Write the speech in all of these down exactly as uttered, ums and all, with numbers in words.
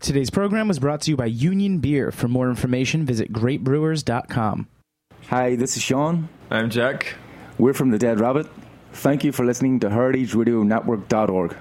Today's program was brought to you by Union Beer. For more information, visit great brewers dot com. Hi, this is Sean. I'm Jack. We're from the Dead Rabbit. Thank you for listening to heritage radio network dot org.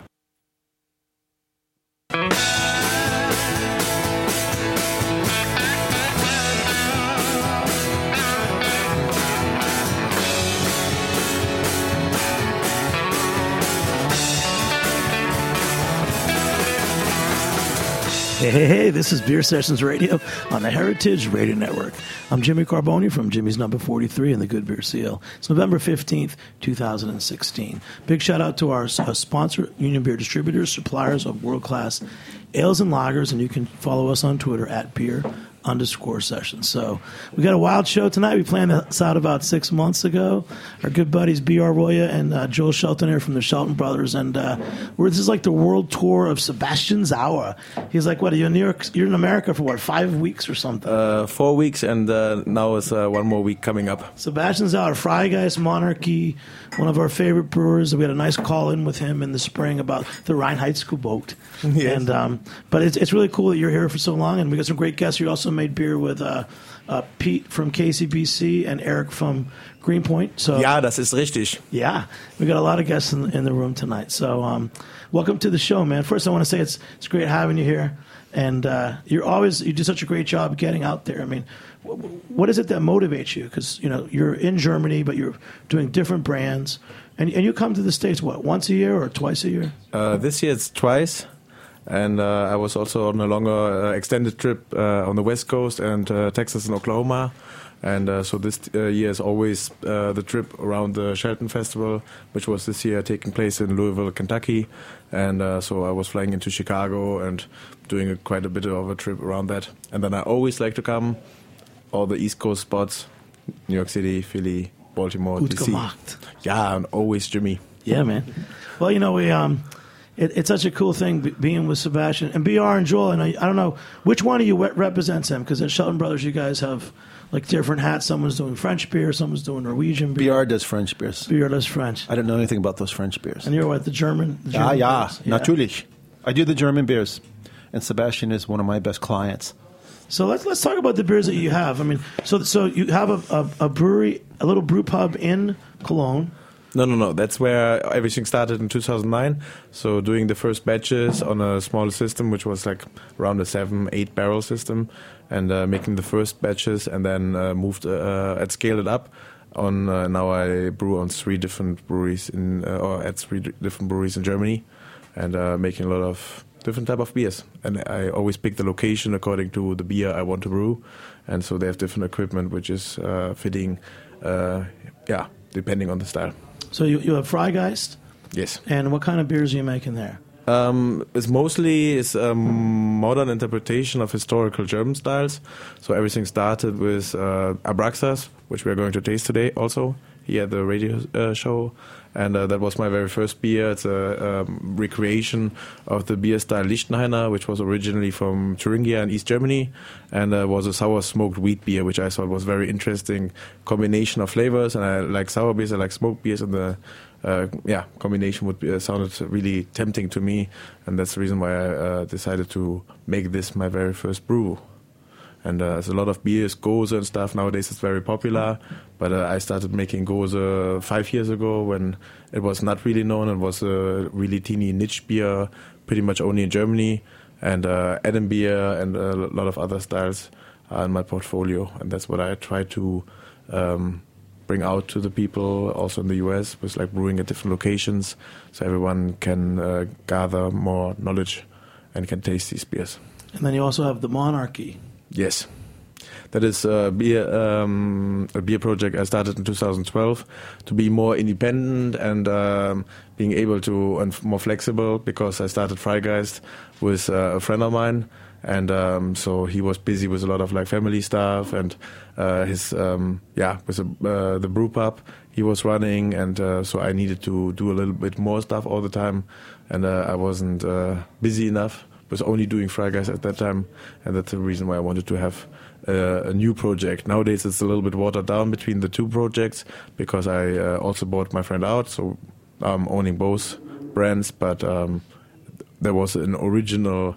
Hey, hey, hey, this is Beer Sessions Radio on the Heritage Radio Network. I'm Jimmy Carboni from Jimmy's Number forty-three and the Good Beer Seal. It's November fifteenth, two thousand sixteen. Big shout out to our uh, sponsor, Union Beer Distributors, suppliers of world-class ales and lagers, and you can follow us on Twitter at beer underscore sessions. So we got a wild show tonight. We planned this out about six months ago. Our good buddies B R Roya and uh, Joel Shelton here from the Shelton Brothers, and uh, we're, this is like the world tour of Sebastian Sauer. He's like, what, you're in New York, you're in America for what, five weeks or something? Uh, four weeks, and uh, now is uh, one more week coming up. Sebastian Sauer, Freigeist Monarchy, one of our favorite brewers. We had a nice call-in with him in the spring about the Reinheitsgebot. Yes. And um, but it's it's really cool that you're here for so long, and we got some great guests. You also made beer with uh, uh, Pete from K C B C and Eric from Greenpoint. So ja, das ist richtig. Yeah, we got a lot of guests in, in the room tonight. So um, welcome to the show, man. First, I want to say it's it's great having you here, and uh, you're always you do such a great job getting out there. I mean, what is it that motivates you? Because you know you're in Germany, but you're doing different brands, and and you come to the States what, once a year or twice a year? Uh, this year it's twice, and uh, I was also on a longer uh, extended trip uh, on the West Coast and uh, Texas and Oklahoma, and uh, so this uh, year is always uh, the trip around the Shelton Festival, which was this year taking place in Louisville, Kentucky, and uh, so I was flying into Chicago and doing a, quite a bit of a trip around that, and then I always like to come all the East Coast spots, New York City, Philly, Baltimore, Gut D C. gemacht. Yeah, and always Jimmy. Yeah, man. Well, you know, we um, it, it's such a cool thing be, being with Sebastian and B R and Joel. And I, I don't know which one of you re- represents them, because at Shelton Brothers, you guys have like different hats. Someone's doing French beer, someone's doing Norwegian beer. B R does French beers. B R does French. I don't know anything about those French beers. And you're what, the German? The Ja, German ja, beers? Yeah, natürlich. I do the German beers, and Sebastian is one of my best clients. So let's let's talk about the beers that you have. I mean, so so you have a, a, a brewery, a little brew pub in Cologne. No, no, no. That's where everything started in two thousand nine. So doing the first batches on a small system, which was like around a seven, eight barrel system, and uh, making the first batches, and then uh, moved uh, and scaled it up. On uh, now I brew on three different breweries in, uh, or at three d- different breweries in Germany, and uh, making a lot of different type of beers. And I always pick the location according to the beer I want to brew, and so they have different equipment which is uh, fitting, uh, yeah, depending on the style. So you you have Freigeist. Yes. And what kind of beers are you making there? Um, it's mostly is a modern interpretation of historical German styles. So everything started with uh, Abraxas, which we are going to taste today also here at the radio uh, show. And uh, that was my very first beer. It's a um, recreation of the beer style Lichtenhainer, which was originally from Thuringia in East Germany, and uh, was a sour smoked wheat beer, which I thought was very interesting combination of flavors. And I like sour beers, I like smoked beers, and the uh, yeah combination would be, uh, sounded really tempting to me, and that's the reason why I uh, decided to make this my very first brew. And uh, there's a lot of beers, Gose and stuff. Nowadays it's very popular. But uh, I started making Gose five years ago when it was not really known. It was a really teeny niche beer, pretty much only in Germany. And uh, Adam beer and a lot of other styles are in my portfolio. And that's what I try to um, bring out to the people also in the U S with like brewing at different locations, so everyone can uh, gather more knowledge and can taste these beers. And then you also have the Monarchy. Yes, that is a beer, um, a beer project I started in two thousand twelve to be more independent and um, being able to and more flexible, because I started Freigeist with uh, a friend of mine, and um, so he was busy with a lot of like family stuff and uh, his um, yeah with the, uh, the brew pub he was running, and uh, so I needed to do a little bit more stuff all the time, and uh, I wasn't uh, busy enough. Was only doing Freigeist at that time, and that's the reason why I wanted to have uh, a new project. Nowadays it's a little bit watered down between the two projects, because I uh, also bought my friend out, so I'm owning both brands, but um, there was an original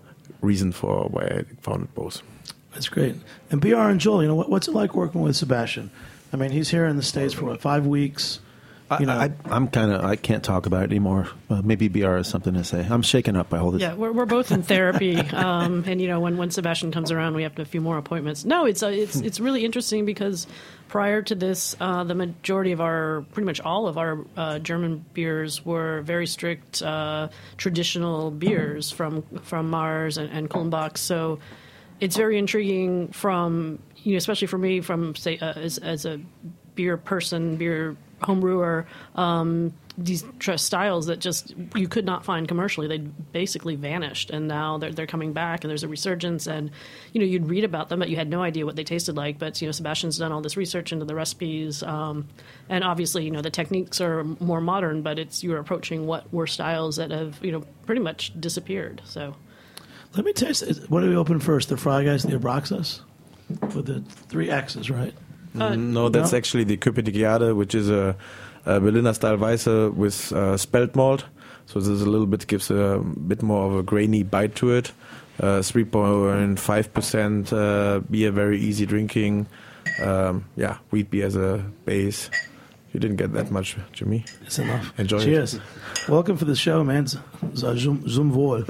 reason for why I founded both. That's great. And B R and Joel, you know, what, what's it like working with Sebastian? I mean, he's here in the States for what, five weeks. You know, I, I, I'm kind of, I can't talk about it anymore. Uh, maybe B R has something to say. I'm shaken up by all this. Yeah, we're we're both in therapy, um, and you know, when, when Sebastian comes around, we have to a few more appointments. No, it's uh, it's it's really interesting because prior to this, uh, the majority of our, pretty much all of our uh, German beers were very strict uh, traditional beers from from Mars and, and Kulmbach. So it's very intriguing from, you know, especially for me, from say uh, as as a beer person, beer home brewer, um, these tr- styles that just you could not find commercially. They basically vanished, and now they're they're coming back, and there's a resurgence. And you know, you'd read about them, but you had no idea what they tasted like. But you know, Sebastian's done all this research into the recipes, um, and obviously, you know, the techniques are more modern, but it's you're approaching what were styles that have you know pretty much disappeared. So, let me taste it. What do we open first? The Fry Guys, the Abraxas, with the three X's, right? Uh, no, that's no? actually the Köpenick, which is a, a Berliner style Weisse with uh, spelt malt. So this is a little bit gives a bit more of a grainy bite to it. Uh, three point five percent uh, beer, very easy drinking. Um, yeah, wheat beer as a base. You didn't get that much, Jimmy. It's enough. Enjoy Cheers. it. Welcome for the show, man. Zum, zum wohl.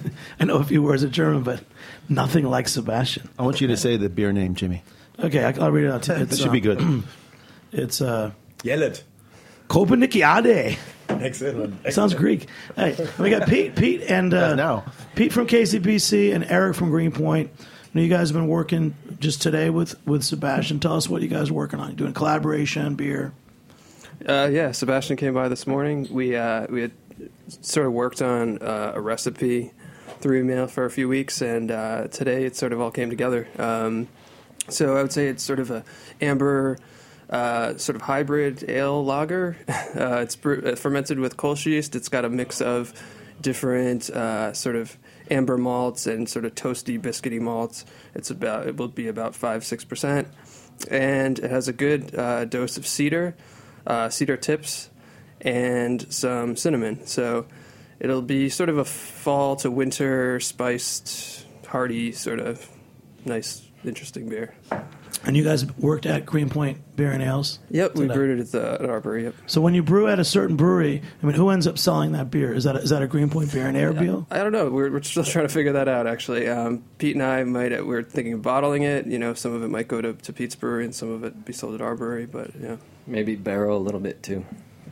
I know a few words of German, but nothing like Sebastian. I want you to say the beer name, Jimmy. Okay, I'll read it out to you. That should be good. It's uh, Yell it. Köpenick. Excellent. It sounds Greek. Hey, we got Pete, Pete, and uh, now. Pete from K C B C and Eric from Greenpoint. I know you guys have been working just today with, with Sebastian. Tell us what you guys are working on. Doing collaboration, beer. Uh, yeah, Sebastian came by this morning. We uh, we had sort of worked on uh, a recipe through email for a few weeks, and uh, today it sort of all came together. Um, so I would say it's sort of a amber, uh, sort of hybrid ale lager. Uh, it's bre- fermented with Kolsch yeast. It's got a mix of different uh, sort of amber malts and sort of toasty, biscuity malts. It's about it will be about five six percent, and it has a good uh, dose of cedar. Uh, cedar tips, and some cinnamon. So it'll be sort of a fall to winter spiced, hearty, sort of nice, interesting beer. And you guys worked at Greenpoint Beer and Ales? Yep, we today. brewed it at, the, at our brewery, yep. So when you brew at a certain brewery, I mean, who ends up selling that beer? Is that a, is that a Greenpoint Beer and Ale beer? I don't know. We're, we're still trying to figure that out, actually. Um, Pete and I might, we're thinking of bottling it. You know, some of it might go to, to Pete's brewery and some of it be sold at our brewery, but yeah. Maybe barrel a little bit, too.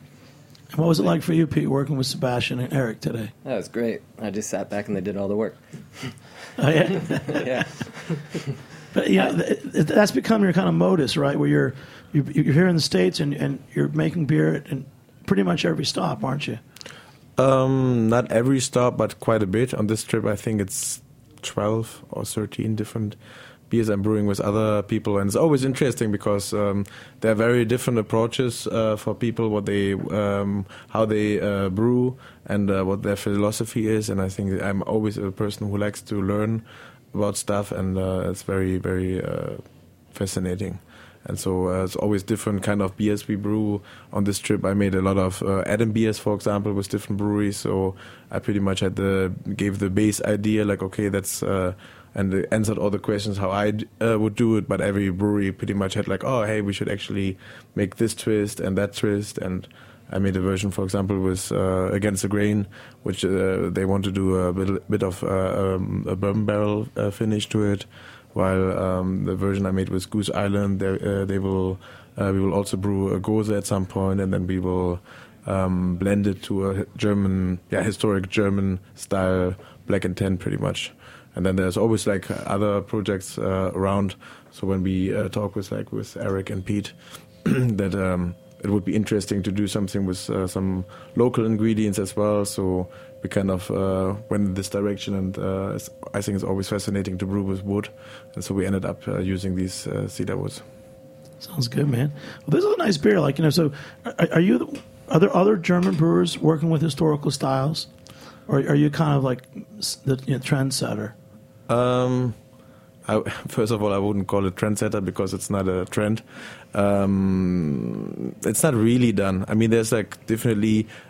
And what was it like for you, Pete, working with Sebastian and Eric today? That was great. I just sat back and they did all the work. Oh, yeah? Yeah. But, you know, th- that's become your kind of modus, right, where you're you're, you're here in the States and, and you're making beer at in pretty much every stop, aren't you? Um, not every stop, but quite a bit. On this trip, I think it's twelve or thirteen different beers I'm brewing with other people, and it's always interesting because um, there are very different approaches uh, for people, what they, um, how they uh, brew, and uh, what their philosophy is. And I think I'm always a person who likes to learn about stuff, and uh, it's very, very uh, fascinating. And so uh, it's always different kind of beers we brew. On this trip, I made a lot of uh, Adam beers, for example, with different breweries. So I pretty much had the gave the base idea, like okay, that's uh, and it answered all the questions how I uh, would do it. But every brewery pretty much had like, oh, hey, we should actually make this twist and that twist. And I made a version, for example, with uh, Against the Grain, which uh, they want to do a bit, bit of uh, um, a bourbon barrel uh, finish to it. While um, the version I made with Goose Island, they, uh, they will uh, we will also brew a Gose at some point, and then we will um, blend it to a German, yeah, historic German style black and tan, pretty much. And then there's always like other projects uh, around. So when we uh, talk with like with Eric and Pete, that um, it would be interesting to do something with uh, some local ingredients as well. So we kind of uh, went in this direction, and uh, it's, I think it's always fascinating to brew with wood, and so we ended up uh, using these uh, cedar woods. Sounds good, man. Well, this is a nice beer. Like, you know, so are, are you? The, are there other German brewers working with historical styles, or are you kind of like the you know, trendsetter? Um, I, first of all, I wouldn't call it trendsetter because it's not a trend. Um, it's not really done. I mean, there's like definitely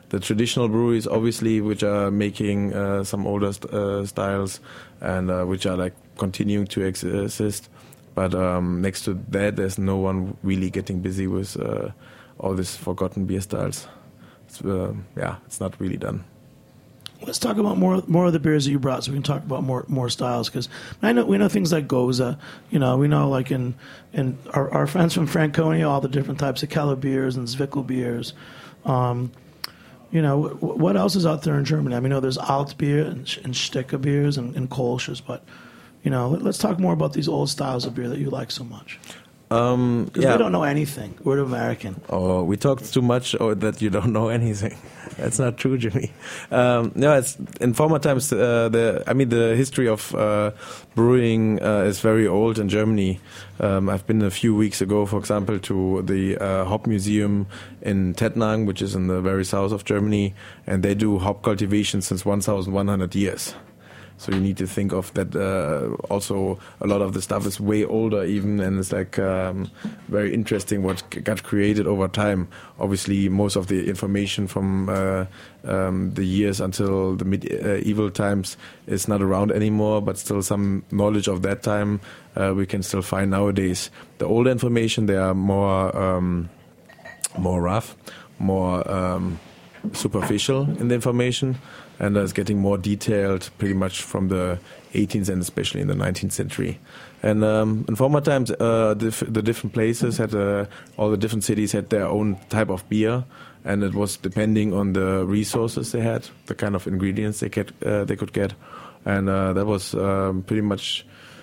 the traditional breweries, obviously, which are making uh, some older st- uh, styles and uh, which are like continuing to ex- exist. But um, next to that, there's no one really getting busy with uh, all these forgotten beer styles. It's, uh, yeah, it's not really done. Let's talk about more more of the beers that you brought, so we can talk about more more styles. Because I know we know things like Goza. You know, we know like in in our, our friends from Franconia, all the different types of Keller beers and Zwickel beers. Um, you know, w- what else is out there in Germany? I mean, I know there's Alt beer and, and Stecker beers and, and Kolsch's, but you know, let, let's talk more about these old styles of beer that you like so much. Um, Because yeah. we don't know anything. We're American. Oh, we talk too much or that you don't know anything. That's not true, Jimmy. Um, no, it's in former times. Uh, the I mean, the history of uh, brewing uh, is very old in Germany. Um, I've been a few weeks ago, for example, to the uh, Hop Museum in Tettnang, which is in the very south of Germany, and they do hop cultivation since one thousand one hundred years. So you need to think of that. Uh, also, a lot of the stuff is way older, even, and it's like um, very interesting what c- got created over time. Obviously, most of the information from uh, um, the years until the medieval times is not around anymore, but still some knowledge of that time uh, we can still find nowadays. The older information, they are more um, more rough, more um, superficial in the information. And it's getting more detailed pretty much from the eighteenth and especially in the nineteenth century. And um, in former times, uh, the, the different places had, uh, all the different cities had their own type of beer. And it was depending on the resources they had, the kind of ingredients they, get, uh, they could get. And uh, that was um, pretty much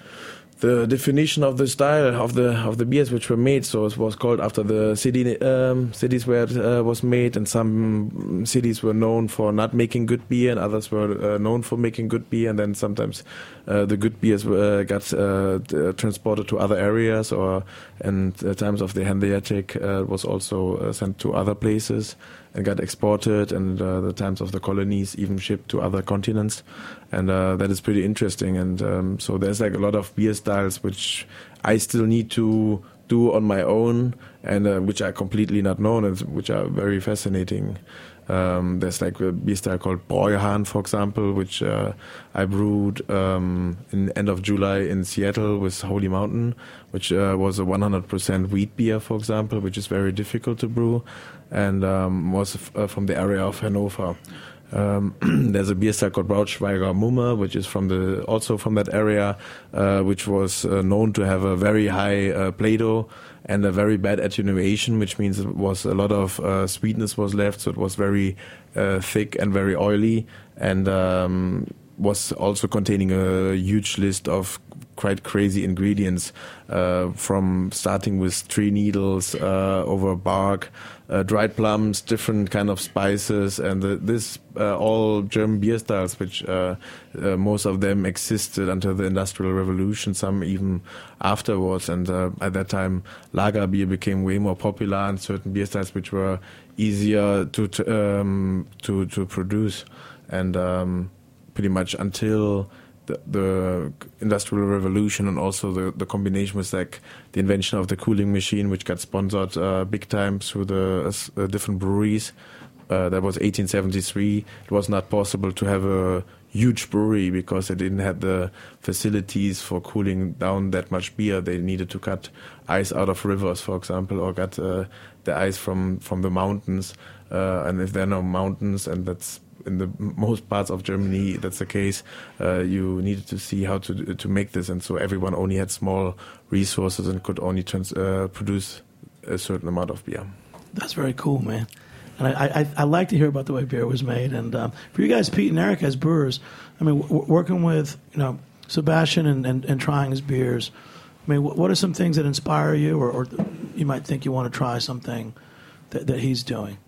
the definition of the style of the of the beers which were made. So it was called after the city um, cities where it uh, was made, and some cities were known for not making good beer, and others were uh, known for making good beer. And then sometimes uh, the good beers uh, got uh, t- transported to other areas, or in the times of the Hanseatic uh, was also uh, sent to other places and got exported, and uh, the times of the colonies even shipped to other continents. And uh, that is pretty interesting. And um, so there's like a lot of beer styles which I still need to do on my own, and uh, which are completely not known, and which are very fascinating. Um, there's like a beer style called Bräuhahn, for example, which uh, I brewed um, in end of July in Seattle with Holy Mountain, which uh, was a one hundred percent wheat beer, for example, which is very difficult to brew, and um, was f- uh, from the area of Hanover. Um, there's a beer style called Braunschweiger Mumme, which is from the also from that area, uh, which was uh, known to have a very high uh, Plato and a very bad attenuation, which means it was a lot of uh, sweetness was left, so it was very uh, thick and very oily, and um, was also containing a huge list of quite crazy ingredients, uh, from starting with tree needles uh, over bark, uh, dried plums, different kind of spices, and the, this uh, all German beer styles, which uh, uh, most of them existed until the Industrial Revolution, some even afterwards. And uh, at that time, lager beer became way more popular, and certain beer styles which were easier to to, um, to, to produce, and um, pretty much until The, the Industrial Revolution, and also the, the combination with like the invention of the cooling machine, which got sponsored uh, big time through the uh, different breweries. Uh, that was eighteen seventy-three. It was not possible to have a huge brewery because they didn't have the facilities for cooling down that much beer. They needed to cut ice out of rivers, for example, or got uh, the ice from, from the mountains. Uh, and if there are no mountains, and that's in the most parts of Germany, that's the case. Uh, you needed to see how to to make this, and so everyone only had small resources and could only trans, uh, produce a certain amount of beer. That's very cool, man. And I, I, I like to hear about the way beer was made. And um, for you guys, Pete and Eric, as brewers, I mean, w- working with you know Sebastian and, and, and trying his beers, I mean, what, what are some things that inspire you, or, or you might think you want to try something that, that he's doing?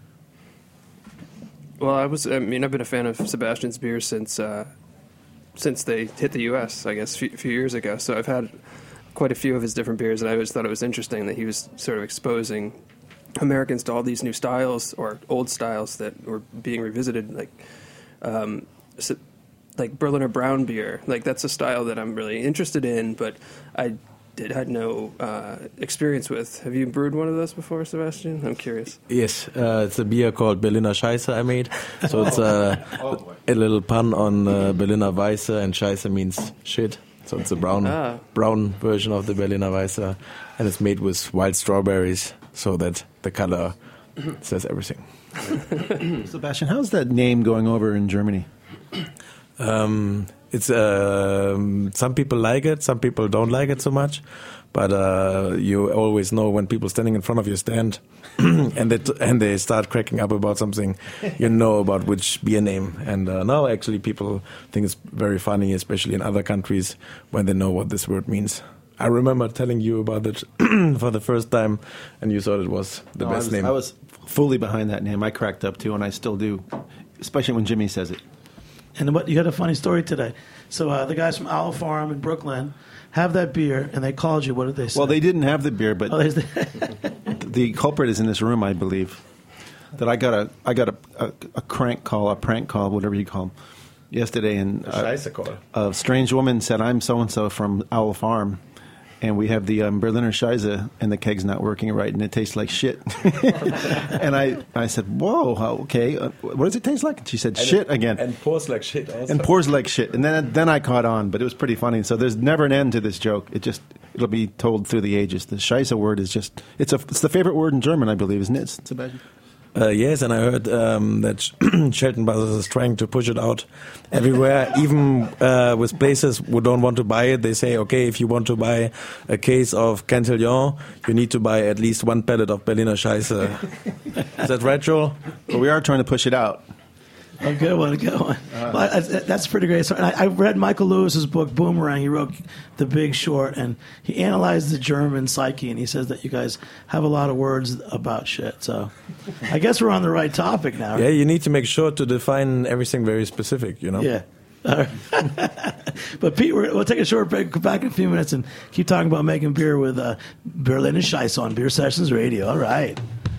Well, I was. I mean, I've been a fan of Sebastian's beers since uh, since they hit the U S, I guess, a few, few years ago. So I've had quite a few of his different beers, and I always thought it was interesting that he was sort of exposing Americans to all these new styles or old styles that were being revisited, like um, like Berliner Brown beer. Like that's a style that I'm really interested in, but I did had no uh, experience with. Have you brewed one of those before, Sebastian? I'm curious. Yes, uh, it's a beer called Berliner Scheiße I made. So it's uh, a little pun on uh, Berliner Weisse, and Scheiße means shit. So it's a brown Ah. brown version of the Berliner Weisse, and it's made with wild strawberries, so that the color says everything. Sebastian, how's that name going over in Germany? Um, it's um, some people like it, some people don't like it so much, but uh, you always know when people standing in front of your stand and they t- and they start cracking up about something, you know about which beer name. And uh, now actually people think it's very funny, especially in other countries, when they know what this word means. I remember telling you about it for the first time, and you thought it was the No, I best was, name. I was fully behind that name. I cracked up too, and I still do, especially when Jimmy says it. And what you got a funny story today. So uh, the guys from Owl Farm in Brooklyn have that beer, and they called you. What did they say? Well, they didn't have the beer, but Oh, there's the the culprit is in this room, I believe. That I got a I got a, a, a crank call, a prank call, whatever you call them, yesterday, and uh, Scheiße call. a strange woman said, "I'm so and so from Owl Farm, and we have the um, Berliner Scheiße, and the keg's not working right, and it tastes like shit." And I, I said, "Whoa, how- okay, uh, what does it taste like?" And she said, "Shit again." And pours like shit also. And pours like shit. And then then I caught on, but it was pretty funny. So there's never an end to this joke. It just it'll be told through the ages. The Scheiße word is just it's a it's the favorite word in German, I believe, isn't it, Sebastian? Uh, yes, and I heard um, that Shelton Brothers is trying to push it out everywhere, even uh, with places who don't want to buy it. They say, okay, if you want to buy a case of Cantillon, you need to buy at least one pallet of Berliner Scheiße. Is that right, Joel? But we are trying to push it out. a good one, a good one. Well, I, I, that's pretty great. So I, I read Michael Lewis's book Boomerang. He wrote The Big Short, and he analyzed the German psyche, and he says that you guys have a lot of words about shit. So I guess we're on the right topic now. Yeah, you need to make sure to define everything very specific, you know? Yeah. All right. But Pete, we're, we'll take a short break, come back in a few minutes, and keep talking about making beer with uh, Berliner Scheiße on Beer Sessions Radio. All right.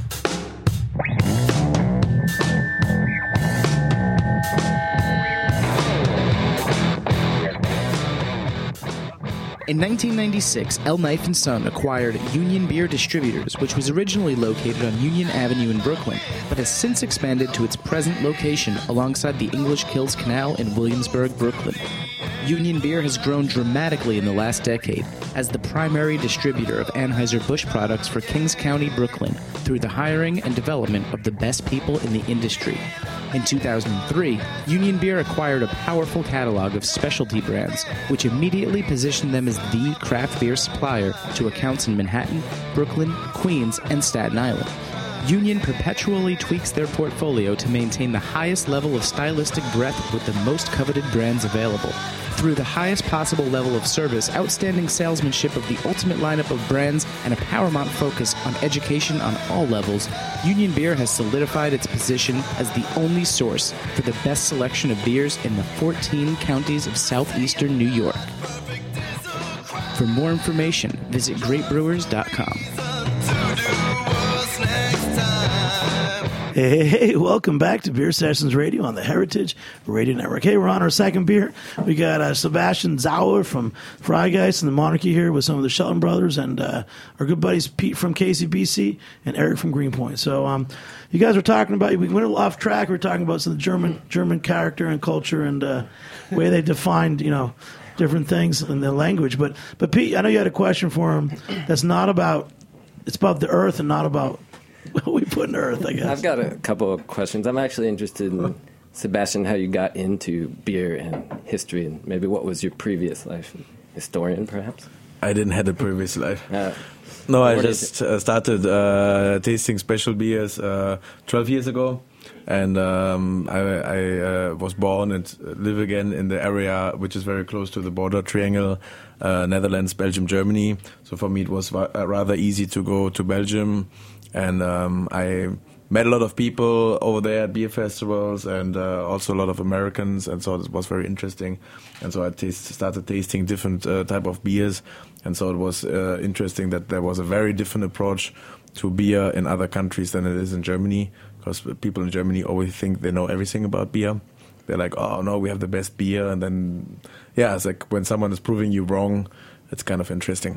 In nineteen ninety-six, El Knife and Son acquired Union Beer Distributors, which was originally located on Union Avenue in Brooklyn, but has since expanded to its present location alongside the English Kills Canal in Williamsburg, Brooklyn. Union Beer has grown dramatically in the last decade as the primary distributor of Anheuser-Busch products for Kings County, Brooklyn, through the hiring and development of the best people in the industry. In two thousand three, Union Beer acquired a powerful catalog of specialty brands, which immediately positioned them as the craft beer supplier to accounts in Manhattan, Brooklyn, Queens, and Staten Island. Union perpetually tweaks their portfolio to maintain the highest level of stylistic breadth with the most coveted brands available. Through the highest possible level of service, outstanding salesmanship of the ultimate lineup of brands, and a paramount focus on education on all levels, Union Beer has solidified its position as the only source for the best selection of beers in the fourteen counties of southeastern New York. For more information, visit great brewers dot com. Hey, hey, welcome back to Beer Sessions Radio on the Heritage Radio Network. Hey, we're on our second beer. We got uh, Sebastian Zauer from Freigeist and the Monarchy here with some of the Shelton brothers, and uh, our good buddies Pete from K C B C and Eric from Greenpoint. So um, you guys were talking about, we went a little off track, we were talking about some of the German, German character and culture and uh, way they defined, you know, different things in the language. But, but Pete, I know you had a question for him that's not about, it's about the earth and not about what we put in earth, I guess. I've got a couple of questions. I'm actually interested in, Sebastian, how you got into beer and history, and maybe what was your previous life? Historian, perhaps? I didn't have a previous life. Uh, No, I what is just uh, started uh, tasting special beers uh, twelve years ago, and um, I, I uh, was born and live again in the area which is very close to the border triangle, uh, Netherlands, Belgium, Germany. So for me it was wa- rather easy to go to Belgium, and um, I met a lot of people over there at beer festivals, and uh, also a lot of Americans, and so it was very interesting. And so I taste, started tasting different uh, type of beers, and so it was uh, interesting that there was a very different approach to beer in other countries than it is in Germany, because people in Germany always think they know everything about beer. They're like, oh no, we have the best beer, and then yeah, it's like when someone is proving you wrong, it's kind of interesting.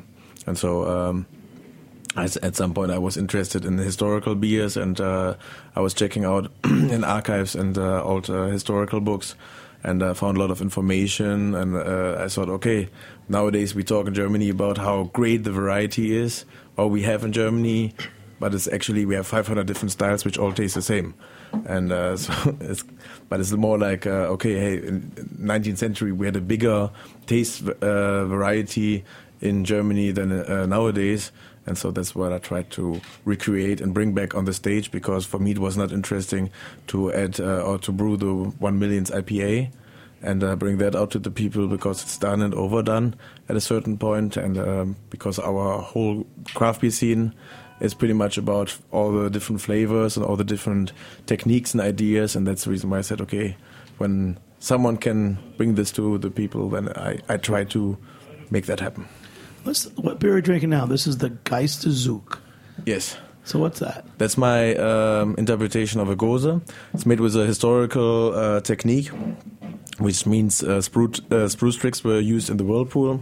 and so. Um, At some point, I was interested in historical beers, and uh, I was checking out in archives and uh, old uh, historical books, and I uh, found a lot of information. And uh, I thought, okay, nowadays we talk in Germany about how great the variety is, or we have in Germany, but it's actually we have five hundred different styles which all taste the same. And uh, so, it's, but it's more like uh, okay, hey, in nineteenth century we had a bigger taste uh, variety in Germany than uh, nowadays. And so that's what I tried to recreate and bring back on the stage, because for me it was not interesting to add uh, or to brew the one millionth I P A and uh, bring that out to the people, because it's done and overdone at a certain point, and um, because our whole craft beer scene is pretty much about all the different flavors and all the different techniques and ideas, and that's the reason why I said, okay, when someone can bring this to the people, then I, I try to make that happen. What's, what beer are you drinking now? This is the Geisterzug. Yes. So what's that? That's my um, interpretation of a Gose. It's made with a historical uh, technique, which means uh, spruce, uh, spruce tricks were used in the whirlpool.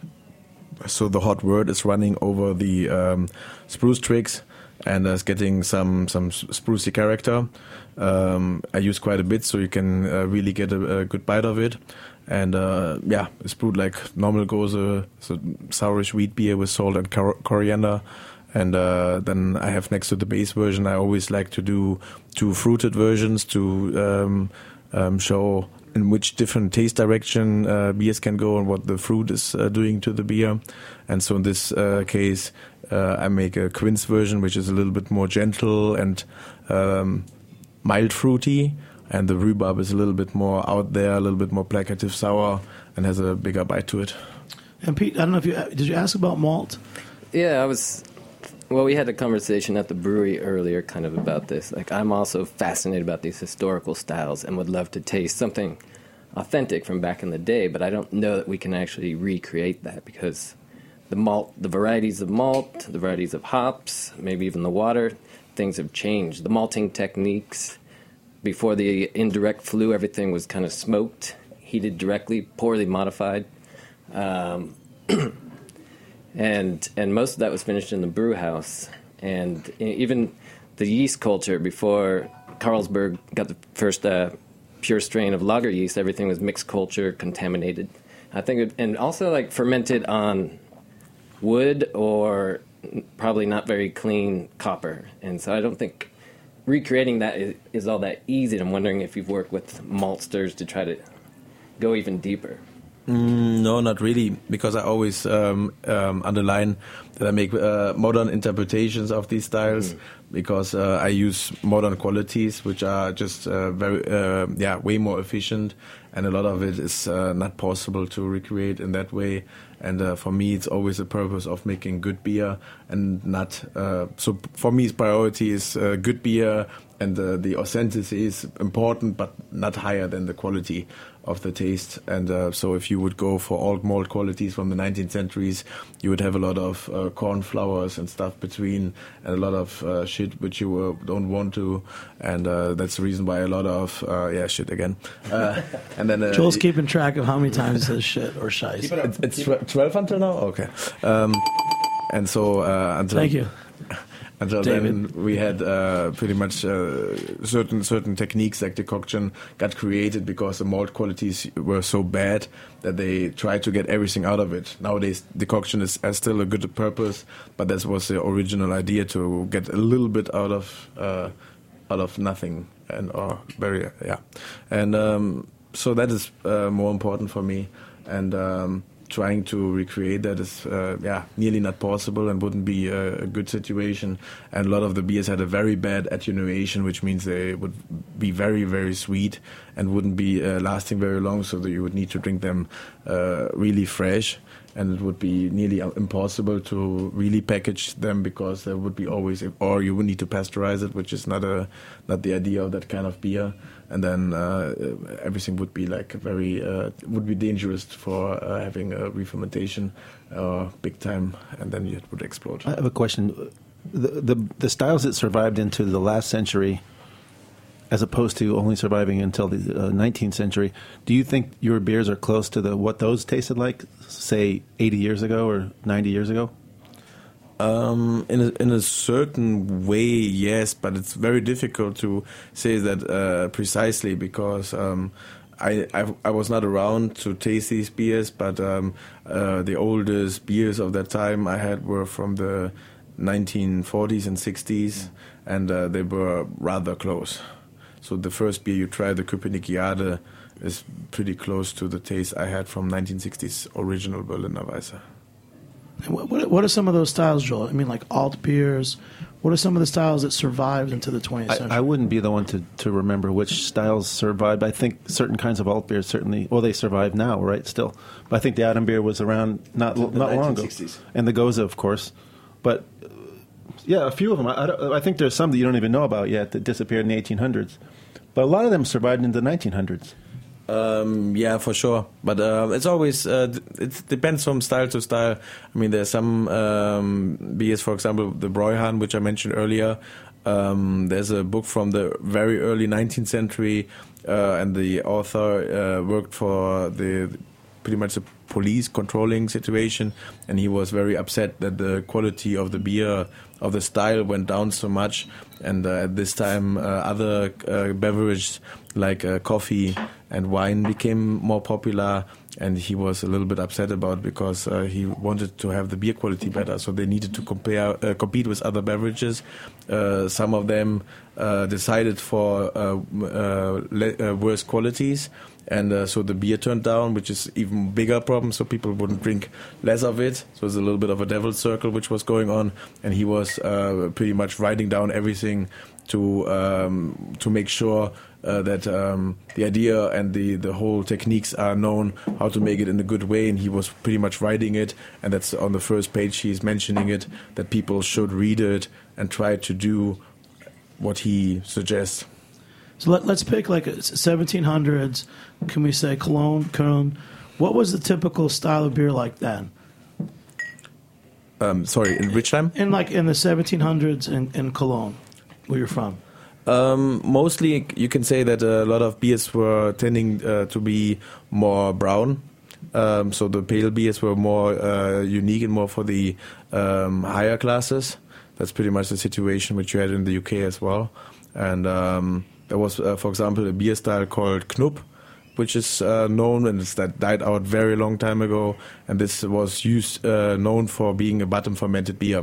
So the hot wort is running over the um, spruce tricks, and uh, it's getting some some sprucey character. Um, I use quite a bit, so you can uh, really get a, a good bite of it. And uh, yeah, it's brewed like normal Gose, so sourish wheat beer with salt and cor- coriander. And uh, then I have next to the base version, I always like to do two fruited versions to um, um, show in which different taste direction uh, beers can go and what the fruit is uh, doing to the beer. And so in this uh, case, uh, I make a quince version, which is a little bit more gentle and um, mild fruity. And the rhubarb is a little bit more out there, a little bit more placative sour, and has a bigger bite to it. And Pete, I don't know if you did you ask about malt? Yeah, I was. Well, we had a conversation at the brewery earlier, kind of about this. Like, I'm also fascinated about these historical styles and would love to taste something authentic from back in the day, but I don't know that we can actually recreate that, because the malt, the varieties of malt, the varieties of hops, maybe even the water, things have changed. The malting techniques. Before the indirect flue, everything was kind of smoked, heated directly, poorly modified. Um, and and most of that was finished in the brew house. And even the yeast culture, before Carlsberg got the first uh, pure strain of lager yeast, everything was mixed culture, contaminated. I think, it, and also like fermented on wood or probably not very clean copper. And so I don't think recreating that is, is all that easy. I'm wondering if you've worked with maltsters to try to go even deeper. Mm, no, not really, because I always um, um, underline that I make uh, modern interpretations of these styles, mm. because uh, I use modern qualities, which are just uh, very, uh, yeah, way more efficient, and a lot of it is uh, not possible to recreate in that way. And uh, for me, it's always the purpose of making good beer, and not. Uh, so for me, priority is uh, good beer, and uh, the authenticity is important, but not higher than the quality of the taste. And uh, so if you would go for old malt qualities from the nineteenth centuries, you would have a lot of uh, corn flowers and stuff between, and a lot of uh, shit which you uh, don't want to. And uh, that's the reason why a lot of uh, yeah shit again. Uh, and then uh, Joel's it, keeping track of how many times he says shit or shice. It, it's twelve until now. Okay. Um, and so uh, until thank you. Until David. then, we had uh, pretty much uh, certain certain techniques like decoction got created because the malt qualities were so bad that they tried to get everything out of it. Nowadays, decoction is has still a good purpose, but that was the original idea, to get a little bit out of uh, out of nothing, and or very yeah, and um, so that is uh, more important for me, and. Um, Trying to recreate that is, uh, yeah, nearly not possible, and wouldn't be a, a good situation. And a lot of the beers had a very bad attenuation, which means they would be very, very sweet and wouldn't be uh, lasting very long. So that you would need to drink them uh, really fresh, and it would be nearly impossible to really package them, because there would be always, or you would need to pasteurize it, which is not a not the idea of that kind of beer. And then uh, everything would be like very uh, would be dangerous for uh, having a re-fermentation uh, big time, and then it would explode. I have a question: the, the the styles that survived into the last century, as opposed to only surviving until the uh, nineteenth century, do you think your beers are close to the what those tasted like, say, eighty years ago or ninety years ago? Um, in a, in a certain way, yes, but it's very difficult to say that uh, precisely because um, I, I I was not around to taste these beers, but um, uh, the oldest beers of that time I had were from the nineteen forties and sixties, yeah. and uh, they were rather close. So the first beer you try, the Köpenick, is pretty close to the taste I had from nineteen sixties original Berliner Weisse. What, what, what are some of those styles, Joel? I mean, like alt beers. What are some of the styles that survived into the twentieth century? I, I wouldn't be the one to, to remember which styles survived. I think certain kinds of alt beers certainly, well, they survive now, right, still. But I think the Adam beer was around not the not long ago. And the Goza, of course. But, uh, yeah, a few of them. I, I, I think there's some that you don't even know about yet that disappeared in the eighteen hundreds. But a lot of them survived in the nineteen hundreds. Um, yeah, for sure. But uh, it's always, uh, it depends from style to style. I mean, there's some um, beers, for example, the Breuhan, which I mentioned earlier. Um, there's a book from the very early nineteenth century, uh, and the author uh, worked for the pretty much the police controlling situation, and he was very upset that the quality of the beer, of the style, went down so much. And uh, at this time, uh, other uh, beverages like uh, coffee and wine became more popular, and he was a little bit upset about it because uh, he wanted to have the beer quality better. So they needed to compare, uh, compete with other beverages. Uh, some of them uh, decided for uh, uh, le- uh, worse qualities. And uh, so the beer turned down, which is even bigger problem. So people wouldn't drink less of it. So it's a little bit of a devil's circle which was going on. And he was uh, pretty much writing down everything to um, to make sure uh, that um, the idea and the, the whole techniques are known, how to make it in a good way. And he was pretty much writing it. And that's on the first page he's mentioning it, that people should read it and try to do what he suggests. So let, let's pick like a seventeen hundreds. Can we say Cologne, Köln? What was the typical style of beer like then? Um, sorry, in which time? In like in the seventeen hundreds in, in Cologne, where you're from. Um, mostly, you can say that a lot of beers were tending uh, to be more brown. Um, so the pale beers were more uh, unique and more for the um, higher classes. That's pretty much the situation which you had in the U K as well. And um, there was, uh, for example, a beer style called Knup, which is uh, known, and it's that died out very long time ago. And this was used, uh, known for being a bottom fermented beer.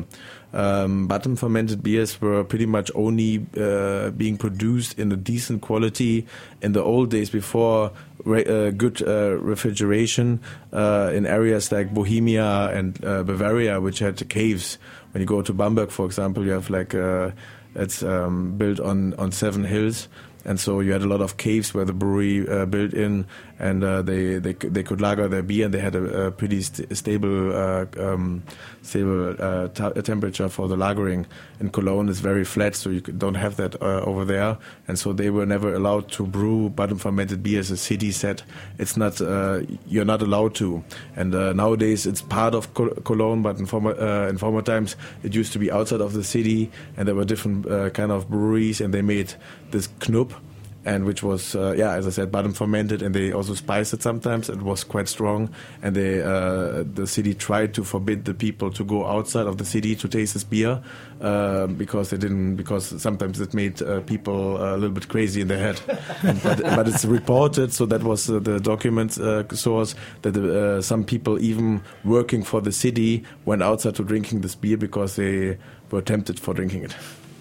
Um, bottom fermented beers were pretty much only uh, being produced in a decent quality in the old days before re- uh, good uh, refrigeration uh, in areas like Bohemia and uh, Bavaria, which had caves. When you go to Bamberg, for example, you have like uh, it's um, built on, on seven hills. And so you had a lot of caves where the brewery uh, built in, and uh, they, they they could lager their beer, and they had a, a pretty st- stable uh, um, stable uh, t- temperature for the lagering. In Cologne, it's very flat, so you don't have that uh, over there. And so they were never allowed to brew bottom fermented beer, as the city said. It's not uh, you're not allowed to. And uh, nowadays it's part of Cologne, but in former uh, in former times it used to be outside of the city, and there were different uh, kind of breweries, and they made this Knup. And which was, uh, yeah, as I said, bottom fermented, and they also spiced it sometimes. It was quite strong, and they, uh, the city tried to forbid the people to go outside of the city to taste this beer uh, because they didn't. Because sometimes it made uh, people uh, a little bit crazy in their head. but, but it's reported, so that was uh, the document uh, source, that uh, some people even working for the city went outside to drinking this beer because they were tempted for drinking it.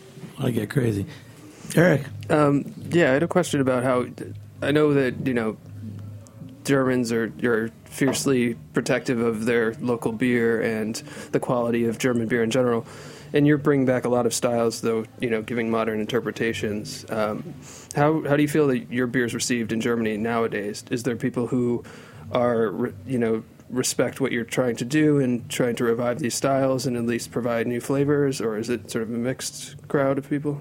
I get crazy. Eric. Um, yeah, I had a question about how I know that, you know, Germans are, are fiercely protective of their local beer and the quality of German beer in general. And you're bringing back a lot of styles, though, you know, giving modern interpretations. Um, how how do you feel that your beer is received in Germany nowadays? Is there people who are, you know, respect what you're trying to do and trying to revive these styles and at least provide new flavors, or is it sort of a mixed crowd of people?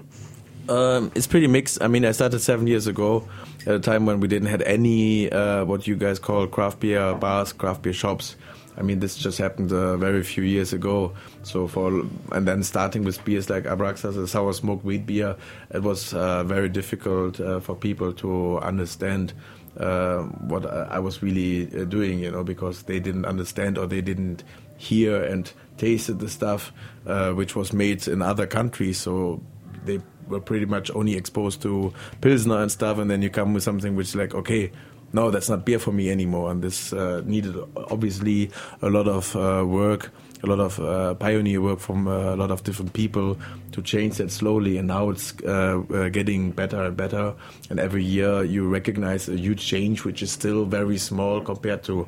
Um, it's pretty mixed. I mean, I started seven years ago at a time when we didn't have any uh, what you guys call craft beer bars, craft beer shops. I mean, this just happened a very few years ago. So for and then starting with beers like Abraxas, a sour smoked wheat beer, it was uh, very difficult uh, for people to understand uh, what I, I was really uh, doing, you know, because they didn't understand or they didn't hear and tasted the stuff uh, which was made in other countries. So they were pretty much only exposed to Pilsner and stuff, and then you come with something which is like, okay, no, that's not beer for me anymore. And this uh, needed obviously a lot of uh, work, a lot of uh, pioneer work from uh, a lot of different people to change that slowly. And now it's uh, uh, getting better and better. And every year you recognize a huge change, which is still very small compared to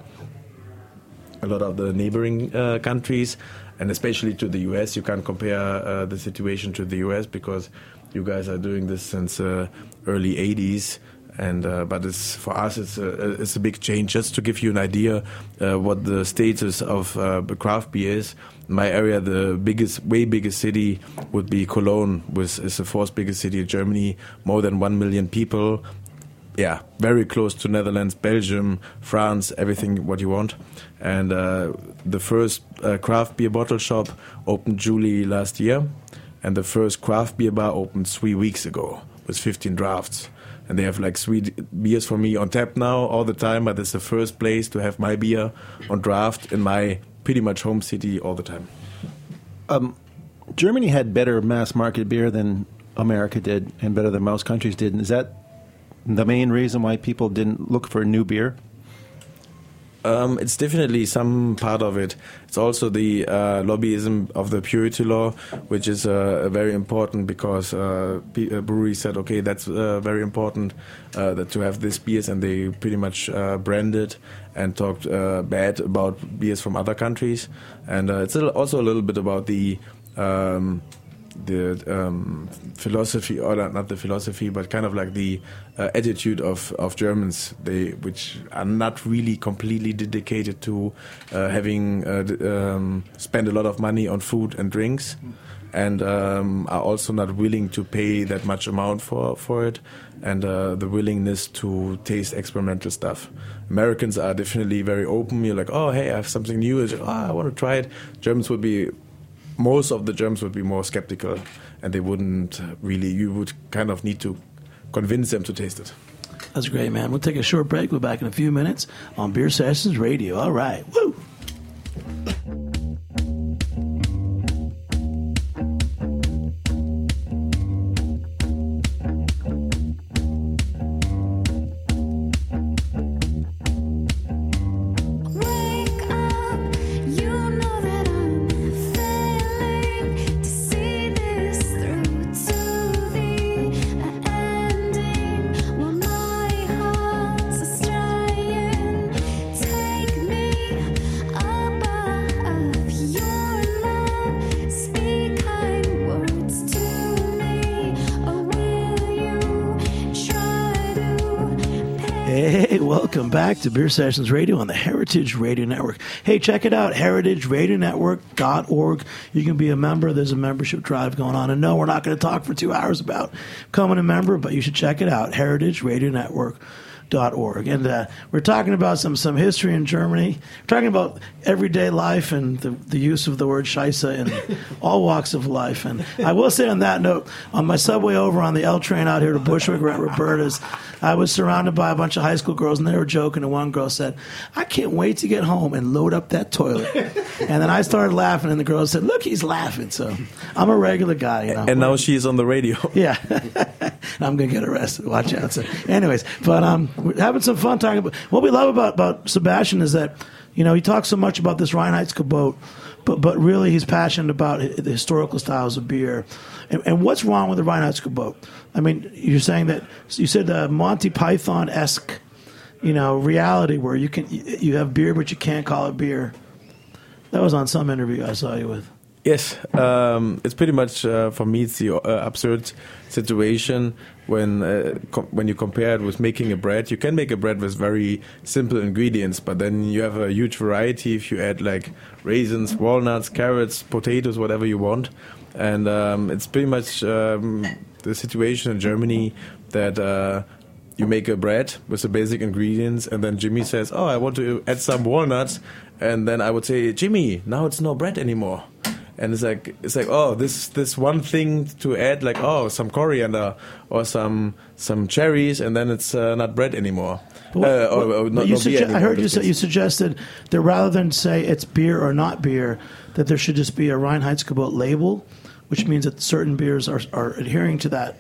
a lot of the neighboring uh, countries, and especially to the U S. You can't compare uh, the situation to the U S because you guys are doing this since uh, early eighties. And uh, but it's for us, it's a, it's a big change. Just to give you an idea, uh, what the status of uh, craft beer is. In my area, the biggest, way biggest city would be Cologne, which is the fourth biggest city in Germany, more than one million people. Yeah, very close to Netherlands, Belgium, France, everything what you want. And uh, the first uh, craft beer bottle shop opened July last year, and the first craft beer bar opened three weeks ago with fifteen drafts. And they have like sweet beers for me on tap now all the time, but it's the first place to have my beer on draft in my pretty much home city all the time. Um, Germany had better mass market beer than America did, and better than most countries did. And is that the main reason why people didn't look for new beer? Um, it's definitely some part of it. It's also the uh, lobbyism of the purity law, which is uh, very important because uh, p- uh, breweries said, okay, that's uh, very important uh, that to have these beers, and they pretty much uh, branded and talked uh, bad about beers from other countries. And uh, it's also a little bit about the um, the um, philosophy, or not the philosophy, but kind of like the uh, attitude of, of Germans, they which are not really completely dedicated to uh, having uh, d- um, spend a lot of money on food and drinks, and um, are also not willing to pay that much amount for, for it, and uh, the willingness to taste experimental stuff. Americans are definitely very open. You're like, oh, hey, I have something new. It's like, oh, I want to try it. Germans would be Most of the Germans would be more skeptical, and they wouldn't really, you would kind of need to convince them to taste it. That's great, man. We'll take a short break. We'll be back in a few minutes on Beer Sessions Radio. All right. Woo! Hey, welcome back to Beer Sessions Radio on the Heritage Radio Network. Hey, check it out, heritage radio network dot org. You can be a member. There's a membership drive going on. And no, we're not going to talk for two hours about becoming a member, but you should check it out, heritage radio network dot org. And uh, we're talking about some, some history in Germany. We're talking about everyday life and the, the use of the word Scheisse in all walks of life. And I will say on that note, on my subway over on the L train out here to Bushwick, we're at Roberta's, I was surrounded by a bunch of high school girls, and they were joking, and one girl said, I can't wait to get home and load up that toilet. And then I started laughing, and the girl said, look, he's laughing. So I'm a regular guy. You know? And now she's on the radio. Yeah. I'm going to get arrested. Watch out. So anyways, but um, we're having some fun talking about what we love about, about Sebastian is that, you know, he talks so much about this Reinheitsgebot, but but really he's passionate about the historical styles of beer. And, and what's wrong with the Reinheitsgebot? I mean, you're saying that you said uh, Monty Python-esque, you know, reality where you can you have beer but you can't call it beer. That was on some interview I saw you with. Yes, um, it's pretty much uh, for me. It's the uh, absurd situation when uh, com- when you compare it with making a bread. You can make a bread with very simple ingredients, but then you have a huge variety if you add like raisins, walnuts, carrots, potatoes, whatever you want. And um, it's pretty much um, the situation in Germany that uh, you make a bread with the basic ingredients, and then Jimmy says, "Oh, I want to add some walnuts," and then I would say, Jimmy, now it's no bread anymore. And it's like it's like oh this this one thing to add, like oh some coriander or some some cherries, and then it's uh, not bread anymore. But what, uh, or, or but not, you not beer sugge- anymore, I heard you this say, is- you suggested that rather than say it's beer or not beer, that there should just be a Reinheitsgebot label, which means that certain beers are are adhering to that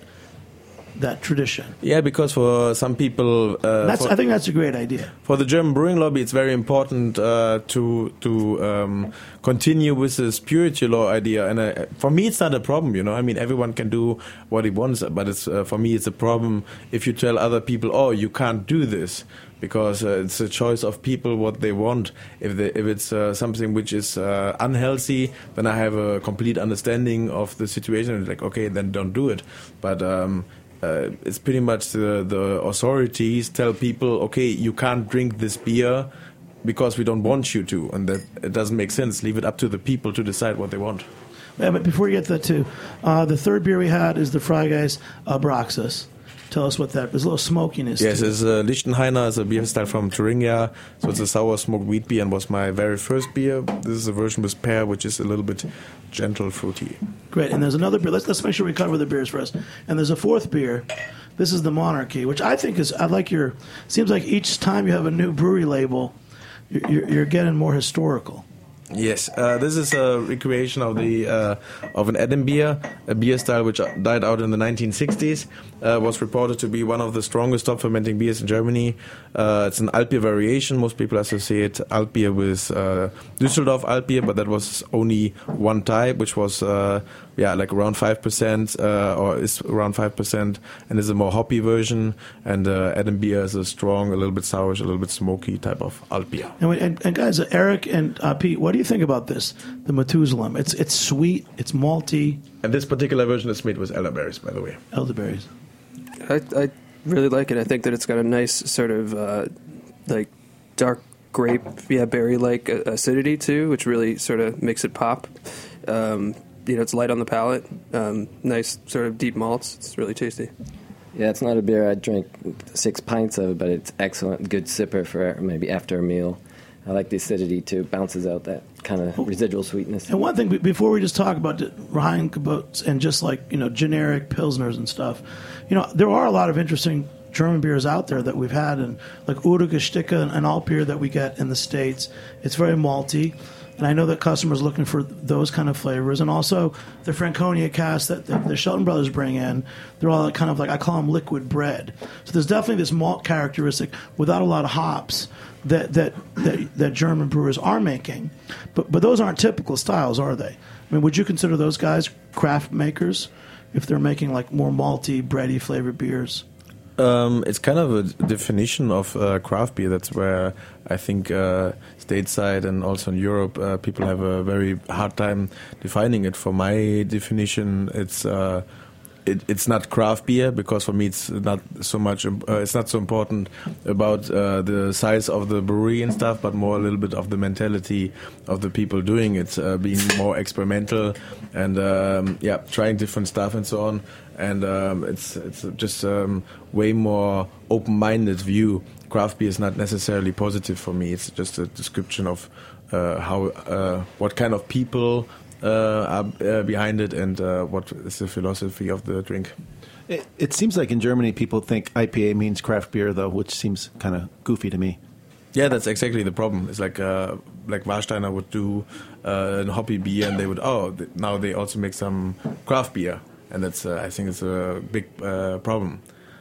that tradition. Yeah, because for some people, uh, That's for, I think that's a great idea. for the German brewing lobby, it's very important uh, to to um, continue with this purity law idea. And uh, for me, it's not a problem. You know, I mean, everyone can do what he wants, but it's uh, for me, it's a problem if you tell other people, "Oh, you can't do this," because uh, it's a choice of people what they want. If they, if it's uh, something which is uh, unhealthy, then I have a complete understanding of the situation. Like, okay, then don't do it. But um, Uh, it's pretty much the, the authorities tell people, okay, you can't drink this beer because we don't want you to, and that it doesn't make sense. Leave it up to the people to decide what they want. Yeah, but before you get to that too, uh, the third beer we had is the Freigeist Abraxas. Tell us what that. There's a little smokiness. Yes, to it. it's uh, Lichtenheiner. It's a beer style from Thuringia. So it's a sour smoked wheat beer and was my very first beer. This is a version with pear, which is a little bit gentle, fruity. Great. And there's another beer. Let's let's make sure we cover the beers first. And there's a fourth beer. This is the Monarchy, which I think is. I like your. Seems like each time you have a new brewery label, you're, you're, you're getting more historical. Yes, uh, this is a recreation of the uh, of an Edam beer, a beer style which died out in the nineteen sixties. Uh, was reported to be one of the strongest top fermenting beers in Germany. Uh, it's an Altbier variation. Most people associate Altbier with uh, Düsseldorf Altbier, but that was only one type, which was uh, yeah like around five percent uh, or is around five percent, and is a more hoppy version. And uh, Edam beer is a strong, a little bit sourish, a little bit smoky type of Altbier. And, we, and, and guys, uh, Eric and uh, Pete, what do you think about this? The Methuselah. It's it's sweet. It's malty. And this particular version is made with elderberries, by the way. Elderberries. I, I really like it. I think that it's got a nice sort of uh, like dark grape, yeah, berry-like acidity too, which really sort of makes it pop. Um, you know, it's light on the palate. Um, nice sort of deep malts. It's really tasty. Yeah, it's not a beer I'd drink six pints of, but it's excellent. Good sipper for maybe after a meal. I like the acidity too. Bounces out that kind of residual sweetness. And one thing, be- before we just talk about the Reinheitsgebots and just like, you know, generic Pilsners and stuff, you know, there are a lot of interesting German beers out there that we've had, and like Urige Sticke and, and all beer that we get in the States. It's very malty. And I know that customers are looking for those kind of flavors. And also the Franconia cask that the, the Shelton brothers bring in, they're all kind of like, I call them liquid bread. So there's definitely this malt characteristic without a lot of hops that that, that, that German brewers are making. But but those aren't typical styles, are they? I mean, would you consider those guys craft makers if they're making like more malty, bready flavored beers? Um, it's kind of a definition of uh, craft beer. That's where I think uh, stateside and also in Europe, uh, people have a very hard time defining it. For my definition, it's uh, it, it's not craft beer, because for me it's not so much. Uh, it's not so important about uh, the size of the brewery and stuff, but more a little bit of the mentality of the people doing it, uh, being more experimental and um, yeah, trying different stuff and so on. And um, it's it's just um, way more open-minded view. Craft beer is not necessarily positive for me. It's just a description of uh, how uh, what kind of people uh, are uh, behind it, and uh, what is the philosophy of the drink. It, it seems like in Germany people think I P A means craft beer, though, which seems kind of goofy to me. Yeah, that's exactly the problem. It's like uh, like Warsteiner would do uh, a hoppy beer, and they would oh th- now they also make some craft beer. And that's, uh, I think, it's a big uh, problem.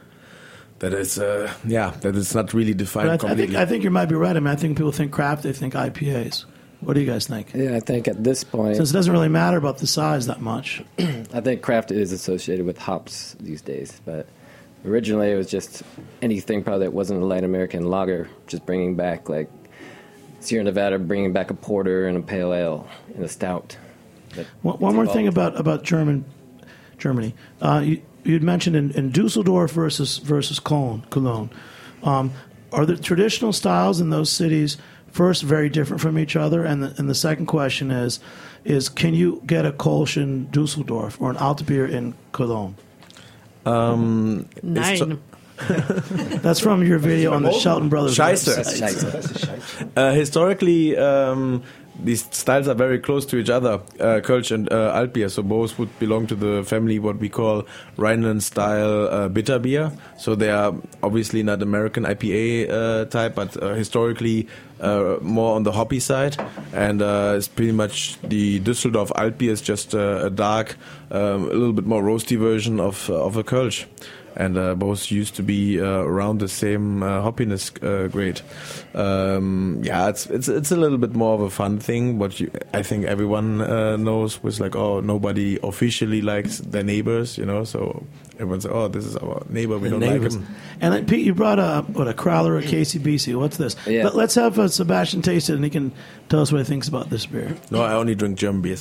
That is, uh, yeah, that it's not really defined But I, th- I completely. think I think you might be right. I mean, I think people think craft, they think I P As. What do you guys think? Yeah, I think at this point, Since it doesn't really matter about the size that much. I think craft is associated with hops these days. But originally it was just anything probably that wasn't a light American lager, just bringing back like Sierra Nevada, bringing back a porter and a pale ale and a stout. One, one more thing about, about German Germany. Uh, you, you'd mentioned in, in Dusseldorf versus versus Cologne. Cologne. Um, are the traditional styles in those cities first very different from each other? And the, and the second question is, is can you get a Kolsch in Dusseldorf or an Altbier in Cologne? Um, Nine. so- That's from your video on the Shelton Brothers Scheiße. website. Uh, historically, um, these styles are very close to each other, uh, Kölsch and uh, Altbier. So both would belong to the family what we call Rhineland-style uh, bitter beer. So they are obviously not American I P A uh, type, but uh, historically uh, more on the hoppy side. And uh, it's pretty much the Düsseldorf Altbier is just uh, a dark, um, a little bit more roasty version of uh, of a Kölsch. And uh, both used to be uh, around the same uh, hoppiness uh, grade. Um, yeah, it's it's it's a little bit more of a fun thing. What you, I think everyone uh, knows was like, oh, nobody officially likes their neighbors, you know. So everyone says, oh, this is our neighbor, we don't Neighbors. like him. And uh, Pete, you brought a what a Crowler, a K C B C. What's this? Yeah. But let's have uh, Sebastian taste it, and he can tell us what he thinks about this beer. No, I only drink German beers.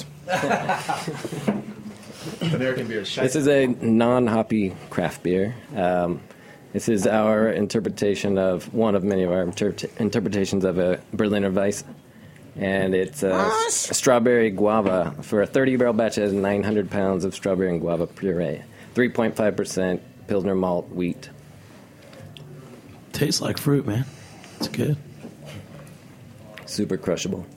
American beer. This is a non-hoppy craft beer. Um, this is our interpretation of one of many of our inter- interpretations of a Berliner Weiss, and it's a strawberry guava. For a thirty-barrel batch, it has nine hundred pounds of strawberry and guava puree, three point five percent Pilsner malt wheat. Tastes like fruit, man. It's good. Super crushable.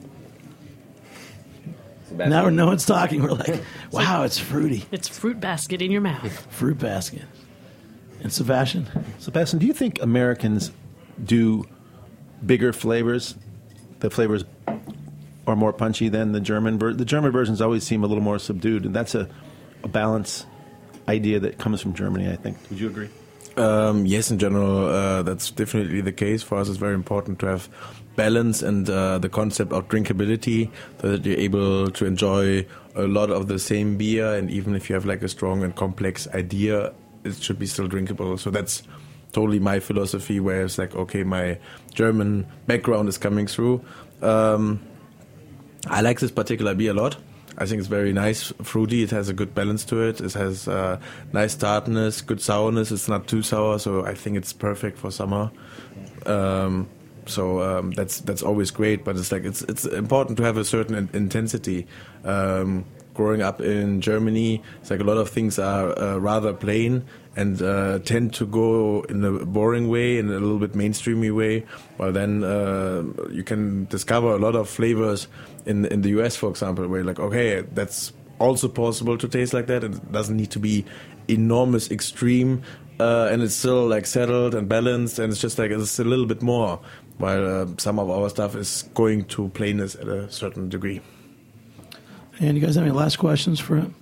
Now when no one's talking, we're like, wow, it's fruity. It's fruit basket in your mouth. Fruit basket. And Sebastian? Sebastian, do you think Americans do bigger flavors? The flavors are more punchy than the German ver- The German versions always seem a little more subdued, and that's a, a balance idea that comes from Germany, I think. Would you agree? Um, yes, in general, uh, that's definitely the case. For us, it's very important to have balance and uh, the concept of drinkability, so that you're able to enjoy a lot of the same beer, and even if you have like a strong and complex idea, it should be still drinkable. So that's totally my philosophy, where it's like, okay, my German background is coming through. Um, I like this particular beer a lot. I think it's very nice, fruity. It has a good balance to it. It has uh, nice tartness, good sourness. It's not too sour, so I think it's perfect for summer. Um, so um, that's that's always great. But it's like it's it's important to have a certain in- intensity. Um, growing up in Germany, it's like a lot of things are uh, rather plain and uh, tend to go in a boring way, in a little bit mainstreamy way. While then uh, you can discover a lot of flavors in in the U S, for example, where you're like, okay, that's also possible to taste like that. It doesn't need to be enormous, extreme, uh, and it's still like settled and balanced, and it's just like it's a little bit more. While uh, some of our stuff is going to plainness at a certain degree. And you guys have any last questions for him?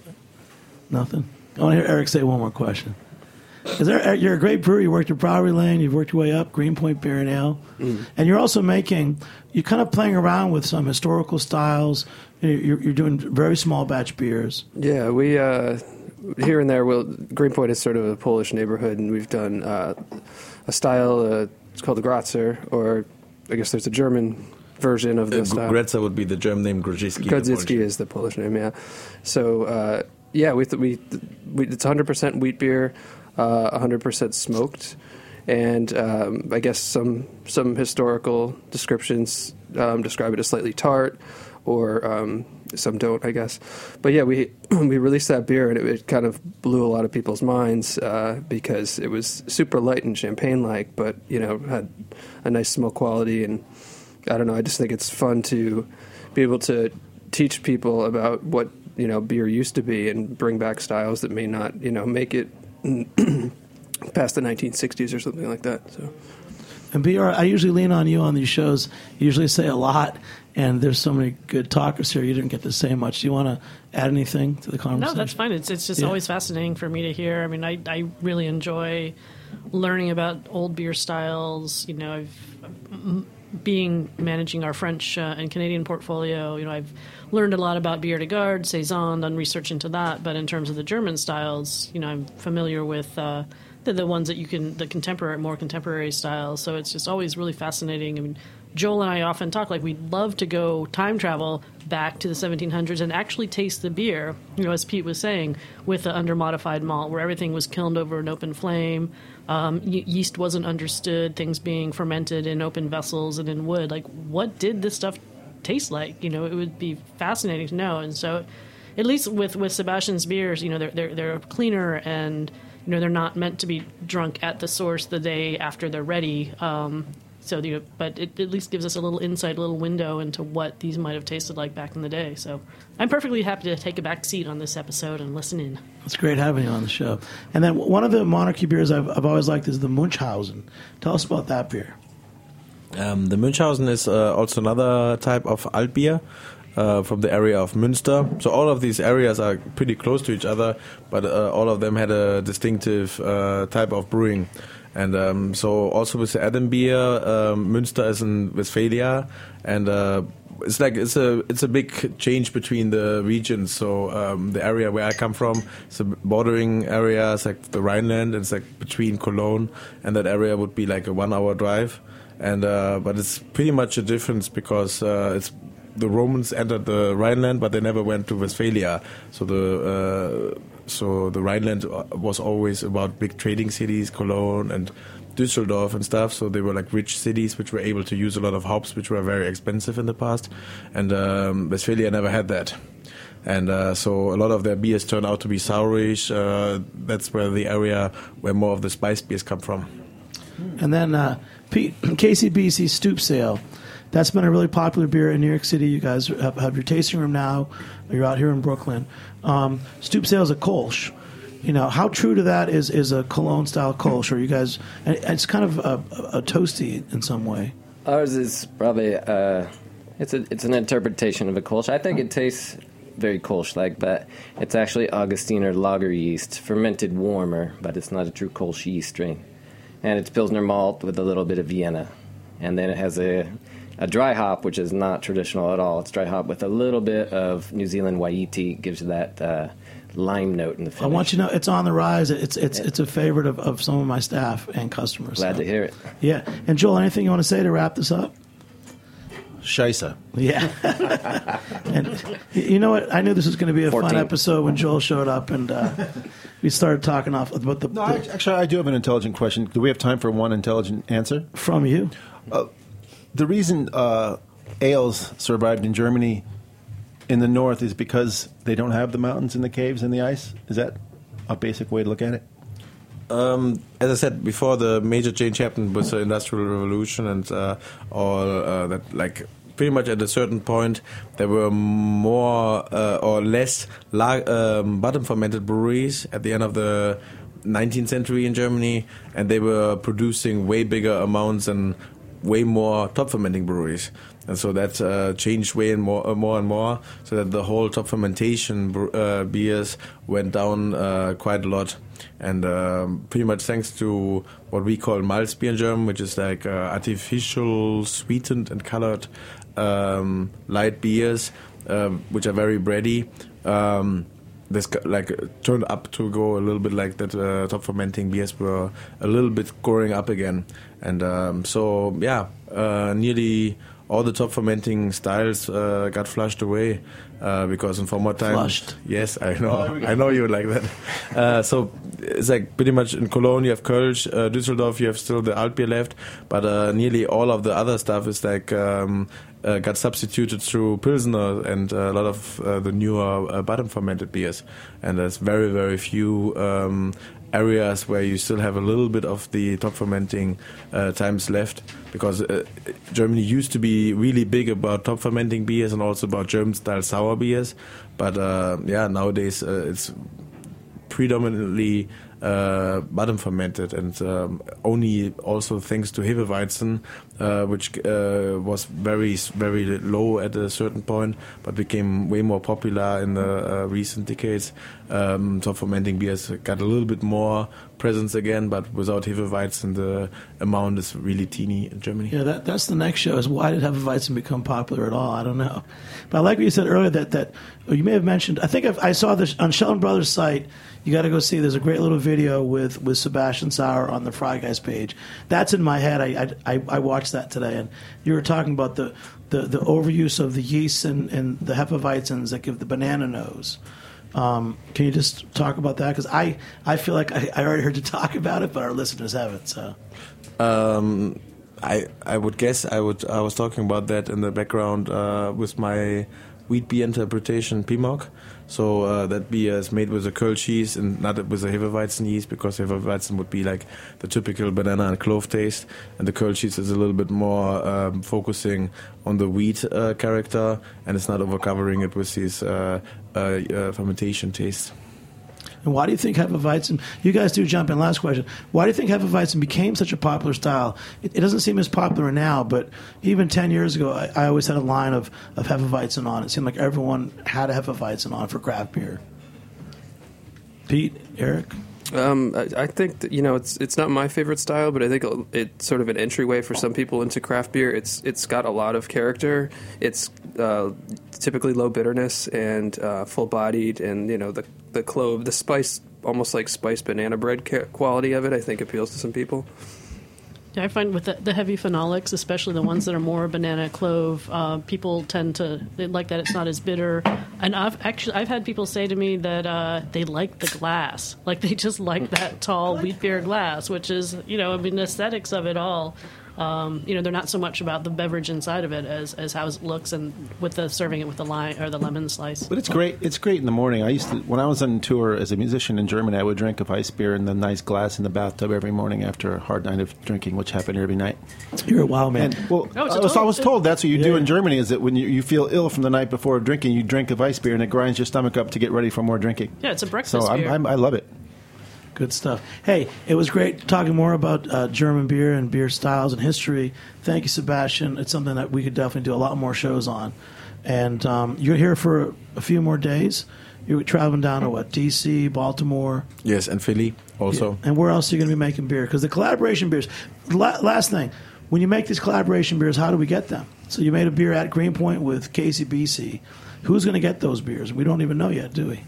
Nothing? I want to hear Eric say one more question. Is there, you're a great brewer. You worked at Bowery Lane. You've worked your way up, Greenpoint Beer and Ale. Mm. And you're also making, you're kind of playing around with some historical styles. You're, you're doing very small batch beers. Yeah, we, uh, here and there, we'll, Greenpoint is sort of a Polish neighborhood, and we've done uh, a style, uh, it's called the Grazer, or I guess there's a German version of the uh, style. Grazer would be the German name, Grodziskie. Grodziskie is the Polish name, yeah. So, uh, yeah, we, th- we, th- we it's one hundred percent wheat beer, uh, one hundred percent smoked, and um, I guess some some historical descriptions um, describe it as slightly tart, or um, some don't, I guess. But yeah, we we released that beer, and it, it kind of blew a lot of people's minds uh, because it was super light and champagne-like, but you know had a nice smoke quality, and I don't know. I just think it's fun to be able to teach people about what you know beer used to be, and bring back styles that may not you know make it past the nineteen sixties or something like that. So. And B R, I usually lean on you on these shows. You usually say a lot, and there's so many good talkers here. You didn't get to say much. Do you want to add anything to the conversation? No, that's fine. It's it's just yeah. always fascinating for me to hear. I mean, I I really enjoy learning about old beer styles. You know, I've being managing our French uh, and Canadian portfolio. You know, I've learned a lot about Bière de Garde, Saison, done research into that. But in terms of the German styles, you know, I'm familiar with. Uh, The, the ones that you can, the contemporary, more contemporary styles. So it's just always really fascinating. I mean, Joel and I often talk like we'd love to go time travel back to the seventeen hundreds and actually taste the beer, you know, as Pete was saying, with the under-modified malt, where everything was kilned over an open flame, um, ye- yeast wasn't understood, things being fermented in open vessels and in wood. Like, what did this stuff taste like? You know, it would be fascinating to know. And so, at least with, with Sebastian's beers, you know, they're, they're, they're cleaner and you know, they're not meant to be drunk at the source the day after they're ready. Um, so, you know, but it at least gives us a little insight, a little window into what these might have tasted like back in the day. So I'm perfectly happy to take a back seat on this episode and listen in. It's great having you on the show. And then one of the monarchy beers I've, I've always liked is the Munchausen. Tell us about that beer. Um, the Munchausen is uh, also another type of alt beer uh, from the area of Münster. So all of these areas are pretty close to each other, but uh, all of them had a distinctive uh, type of brewing. And um, so also with the Adam beer, um, Münster is in Westphalia, and uh, it's like it's a it's a big change between the regions. So um, the area where I come from, it's a bordering area. It's like the Rhineland. It's like between Cologne, and that area would be like a one-hour drive. And uh, but it's pretty much a difference because uh, it's the Romans entered the Rhineland, but they never went to Westphalia. So the uh, so the Rhineland was always about big trading cities, Cologne and Düsseldorf and stuff. So they were like rich cities which were able to use a lot of hops, which were very expensive in the past. And um, Westphalia never had that. And uh, so a lot of their beers turn out to be sourish. Uh, that's where the area where more of the spice beers come from. And then uh, P- K C B C Stoop Sale. That's been a really popular beer in New York City. You guys have, have your tasting room now. You're out here in Brooklyn. Um, Stoop Sale is a Kolsch. You know, how true to that is, is a Cologne-style Kolsch? Or you guys, it's kind of a, a toasty in some way. Ours is probably, uh, it's a, it's an interpretation of a Kolsch. I think it tastes very Kolsch-like, but it's actually Augustiner lager yeast, fermented warmer, but it's not a true Kolsch yeast strain. And it's Pilsner malt with a little bit of Vienna. And then it has a, a dry hop, which is not traditional at all. It's dry hop with a little bit of New Zealand Waiiti. Gives you that uh, lime note in the finish. I want you to know it's on the rise. It's it's it's a favorite of, of some of my staff and customers. Glad so. to hear it. Yeah. And Joel, anything you want to say to wrap this up? Scheisse. Yeah. And you know what? I knew this was going to be a fourteen. fun episode when Joel showed up and uh, we started talking off about the, No, I, actually, I do have an intelligent question. Do we have time for one intelligent answer? from you. Uh, the reason uh, ales survived in Germany in the north is because they don't have the mountains and the caves and the ice? Is that a basic way to look at it? Um, as I said before, the major change happened with the Industrial Revolution and uh, all uh, that. Like pretty much at a certain point, there were more uh, or less la- um, bottom fermented breweries at the end of the nineteenth century in Germany, and they were producing way bigger amounts and way more top fermenting breweries. And so that uh, changed way and more, uh, more and more, so that the whole top fermentation uh, beers went down uh, quite a lot. And um, pretty much thanks to what we call Malzbier in German, which is like uh, artificial sweetened and colored um, light beers, uh, which are very bready. Um, this like turned up to go a little bit like that. Uh, top fermenting beers were a little bit growing up again, and um, so yeah, uh, nearly all the top fermenting styles uh, got flushed away uh, because in former times, Flushed. yes, I know, I know you would like that. Uh, so it's like pretty much in Cologne you have Kölsch, uh, Düsseldorf you have still the Altbier left, but uh, nearly all of the other stuff is like um, uh, got substituted through Pilsner and uh, a lot of uh, the newer uh, bottom fermented beers, and there's very very few um, areas where you still have a little bit of the top fermenting uh, times left, because uh, Germany used to be really big about top fermenting beers and also about German style sour beers, but uh, yeah, nowadays uh, it's predominantly uh, bottom fermented, and um, only also thanks to Hefeweizen, uh, which uh, was very very low at a certain point, but became way more popular in the uh, recent decades. Um, top fermenting beers got a little bit more presence again, but without Hefeweizen, the amount is really teeny in Germany. Yeah, that, that's the next show, is why did Hefeweizen become popular at all? I don't know. But I like what you said earlier, that, that or you may have mentioned, I think I've, I saw this on Sheldon Brothers' site. You got to go see. There's a great little video with, with Sebastian Sauer on the Fry Guys page. That's in my head. I, I I watched that today, and you were talking about the, the, the overuse of the yeast and, and the Hefeweizens that give the banana nose. Um, can you just talk about that? Because I, I feel like I, I already heard you talk about it, but our listeners haven't. So, Um, I I would guess I would I was talking about that in the background uh, with my wheat beer interpretation P M O C. So uh, that beer is made with a curl cheese and not with a Hefeweizen yeast, because Hefeweizen would be like the typical banana and clove taste, and the curl cheese is a little bit more um, focusing on the wheat uh, character, and it's not overcovering it with these uh, uh, uh, fermentation tastes. And why do you think Hefeweizen, you guys do jump in, last question, why do you think Hefeweizen became such a popular style? It, it doesn't seem as popular now, but even ten years ago, I, I always had a line of, of Hefeweizen on. It seemed like everyone had a Hefeweizen on for craft beer. Pete, Eric? Um, I, I think that, you know, it's it's not my favorite style, but I think it's sort of an entryway for some people into craft beer. It's it's got a lot of character. It's uh, typically low bitterness and uh, full bodied, and you know the the clove, the spice, almost like spiced banana bread ca- quality of it, I think appeals to some people. Yeah, I find with the, the heavy phenolics, especially the ones that are more banana clove, uh, people tend to they like that it's not as bitter. And I've actually I've had people say to me that uh, they like the glass, like they just like that tall wheat beer glass, which is, you know, I mean, the aesthetics of it all. Um, you know, they're not so much about the beverage inside of it as, as how it looks, and with the serving it with the lime or the lemon slice. But it's great. It's great in the morning. I used to, when I was on tour as a musician in Germany, I would drink a Weiss beer in the nice glass in the bathtub every morning after a hard night of drinking, which happened every night. You're a wild man. And, well, Oh, I, it's a was, I was total- told that's what you Yeah. do in Germany. Is that when you, you feel ill from the night before drinking, you drink a Weiss beer and it grinds your stomach up to get ready for more drinking. Yeah, it's a breakfast So I'm, beer. I'm, I love it. Good stuff. Hey, it was great talking more about uh, German beer and beer styles and history. Thank you, Sebastian. It's something that we could definitely do a lot more shows on. And um, you're here for a few more days. You're traveling down to what, D C, Baltimore? Yes, and Philly also. And where else are you going to be making beer? Because the collaboration beers, la- last thing, when you make these collaboration beers, how do we get them? So you made a beer at Greenpoint with Casey B C. Who's going to get those beers? We don't even know yet, do we?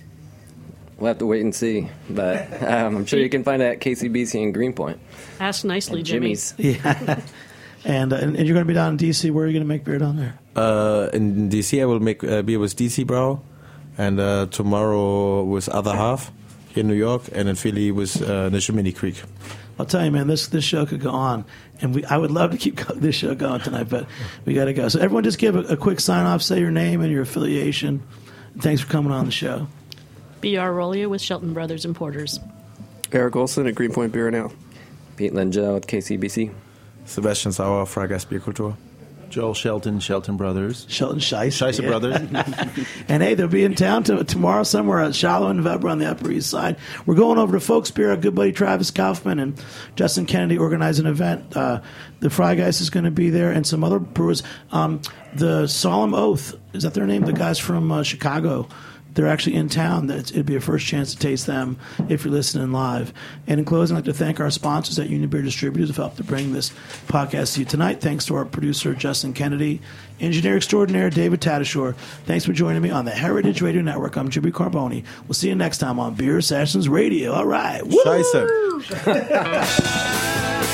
We'll have to wait and see, but um, I'm sure you can find it at K C B C in Greenpoint. Ask nicely, And Jimmy. Jimmy's. Yeah. and, uh, and and you're going to be down in D C. Where are you going to make beer down there? Uh, in D C, I will make uh, beer with D C Brau, and uh, tomorrow with Other Half here in New York, and in Philly with uh, Neshaminy Creek. I'll tell you, man, this this show could go on, and we I would love to keep go- this show going tonight, but we got to go. So everyone, just give a, a quick sign off, say your name and your affiliation. Thanks for coming on the show. B R Rollia with Shelton Brothers Importers. Eric Olson at Greenpoint Beer and Ale. Pete Lengel with K C B C. Sebastian Sauer, Freigeist Bierkultur. Joel Shelton, Shelton Brothers. Shelton Scheisse. Scheisse yeah. Brothers. And hey, they'll be in town to, tomorrow somewhere at Shallow and Weber on the Upper East Side. We're going over to Folks Beer. Our good buddy Travis Kaufman and Justin Kennedy organize an event. Uh, the Freigeist is going to be there, and some other brewers. Um, the Solemn Oath, is that their name? The guys from uh, Chicago. They're actually in town. It'd be a first chance to taste them if you're listening live. And in closing, I'd like to thank our sponsors at Union Beer Distributors who helped to bring this podcast to you tonight. Thanks to our producer, Justin Kennedy. Engineer extraordinaire, David Tadashore. Thanks for joining me on the Heritage Radio Network. I'm Jimmy Carboni. We'll see you next time on Beer Sessions Radio. All right. Woo! Scheisse.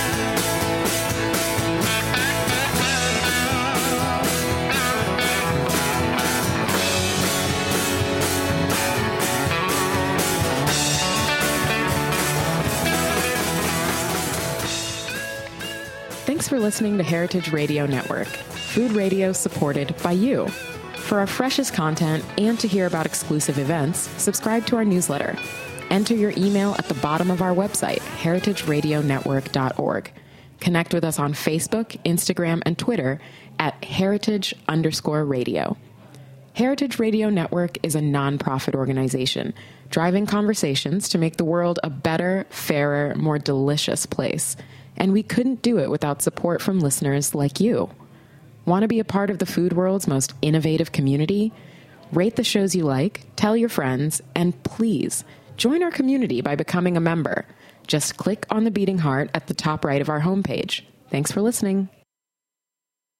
Thanks for listening to Heritage Radio Network, food radio supported by you. For our freshest content and to hear about exclusive events, subscribe to our newsletter. Enter your email at the bottom of our website, heritage radio network dot org. Connect with us on Facebook, Instagram, and Twitter at heritage underscore radio. Heritage Radio Network is a nonprofit organization driving conversations to make the world a better, fairer, more delicious place. And we couldn't do it without support from listeners like you. Want to be a part of the food world's most innovative community? Rate the shows you like, tell your friends, and please join our community by becoming a member. Just click on the beating heart at the top right of our homepage. Thanks for listening.